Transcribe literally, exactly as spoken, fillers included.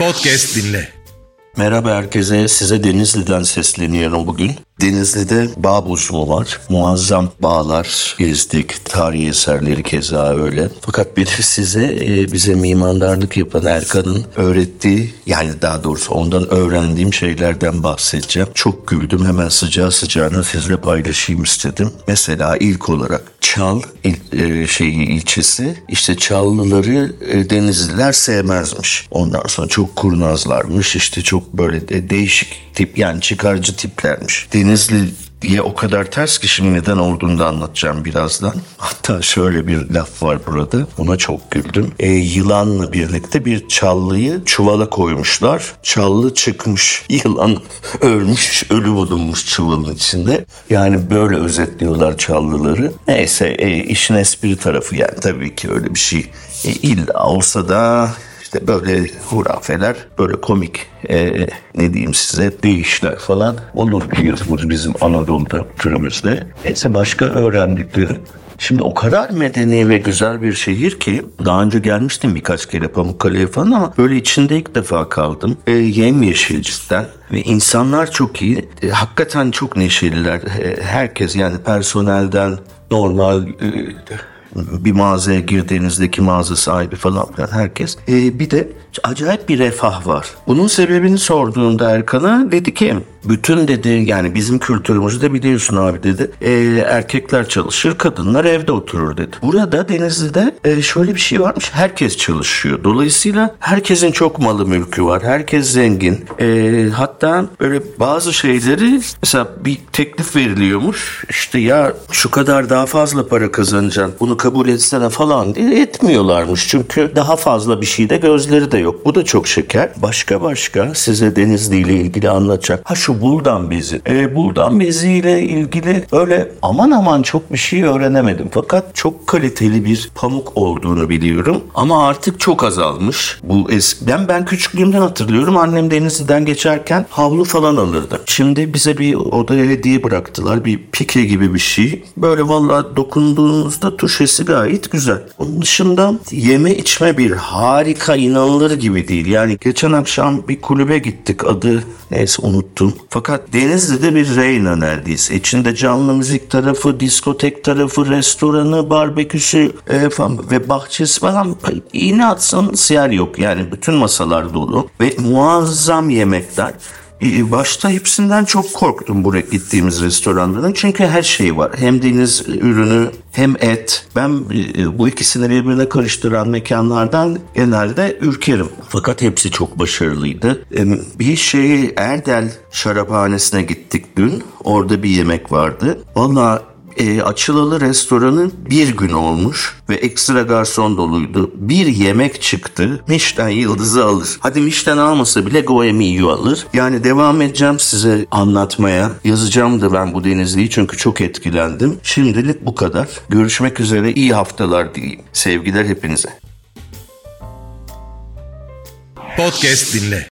Podcast dinle. Merhaba herkese, size Denizli'den sesleniyorum bugün. Denizli'de bağ buluşumu var. Muazzam bağlar gezdik, tarihi eserleri keza öyle. Fakat bir de size, e, bize mimarlık yapan Erkan'ın öğrettiği, yani daha doğrusu ondan öğrendiğim şeylerden bahsedeceğim. Çok güldüm, hemen sıcağı sıcağına sizle paylaşayım istedim. Mesela ilk olarak Çal il, e, şeyi ilçesi, işte Çallıları e, Denizliler sevmezmiş. Ondan sonra çok kurnazlarmış, işte çok böyle de değişik tip, yani çıkarcı tiplermiş. Denizli diye o kadar ters ki şimdi neden olduğunu da anlatacağım birazdan. Hatta şöyle bir laf var burada. Ona çok güldüm. E, yılanla birlikte bir Çallıyı çuvala koymuşlar. Çallı çıkmış. Yılan ölmüş, ölü bulunmuş çuvalın içinde. Yani böyle özetliyorlar Çallıları. Neyse, e, işin espri tarafı, yani tabii ki öyle bir şey e, illa olsa da İşte böyle hurafeler, böyle komik, e, ne diyeyim size, deyişler falan olur biliyorsunuz bizim Anadolu'da türümüzde. Neyse, başka öğrendikleri. Şimdi o kadar medeni ve güzel bir şehir ki, daha önce gelmiştim birkaç kere Pamukkale'ye falan ama böyle içinde ilk defa kaldım. E, yemyeşil cidden ve insanlar çok iyi. E, hakikaten çok neşeliler. E, herkes, yani personelden normal... E, bir mağazaya girdiğinizdeki mağaza sahibi falan filan herkes. Ee, bir de acayip bir refah var. Bunun sebebini sorduğumda Erkan'a dedi ki, bütün dedi, yani bizim kültürümüzde biliyorsun abi dedi, e, erkekler çalışır, kadınlar evde oturur dedi. Burada Denizli'de e, şöyle bir şey varmış, herkes çalışıyor. Dolayısıyla herkesin çok malı mülkü var. Herkes zengin. E, hatta böyle bazı şeyleri, mesela bir teklif veriliyormuş. İşte ya şu kadar daha fazla para kazanacaksın, bunu kabul etsene falan diye etmiyorlarmış. Çünkü daha fazla bir şeyde gözleri de yok. Bu da çok şeker. Başka başka size Denizli ile ilgili anlatacak. Ha şu buldan bezi. E, buldan bezi ile ilgili öyle aman aman çok bir şey öğrenemedim. Fakat çok kaliteli bir pamuk olduğunu biliyorum. Ama artık çok azalmış. Bu eskiden, ben küçüklüğümden hatırlıyorum. Annem Denizli'den geçerken havlu falan alırdı. Şimdi bize bir odaya hediye bıraktılar. Bir pike gibi bir şey. Böyle vallahi dokunduğunuzda tuşesi gayet güzel. Onun dışında yeme içme bir harika, inanılır gibi değil. Yani geçen akşam bir kulübe gittik. Adı neyse unuttum. Fakat Denizli'de bir Reyna neredeyse. İçinde canlı müzik tarafı, diskotek tarafı, restoranı, barbeküsü e, falan ve bahçesi falan. İğne atsanız yer yok. Yani bütün masalar dolu ve muazzam yemekler. Başta hepsinden çok korktum buraya gittiğimiz restoranların. Çünkü her şey var. Hem deniz ürünü hem et. Ben bu ikisini birbirine karıştıran mekanlardan genelde ürkerim. Fakat hepsi çok başarılıydı. Bir şey, Erdel Şaraphanesi'ne gittik dün. Orada bir yemek vardı. Vallahi E, açılalı restoranın bir gün olmuş ve ekstra garson doluydu. Bir yemek çıktı, Michelin yıldızı alır. Hadi Michelin almasa bile Goemio alır. Yani devam edeceğim size anlatmaya. Yazacağım da ben bu Denizli'yi, çünkü çok etkilendim. Şimdilik bu kadar. Görüşmek üzere, iyi haftalar dileyim. Sevgiler hepinize. Podcast dinle.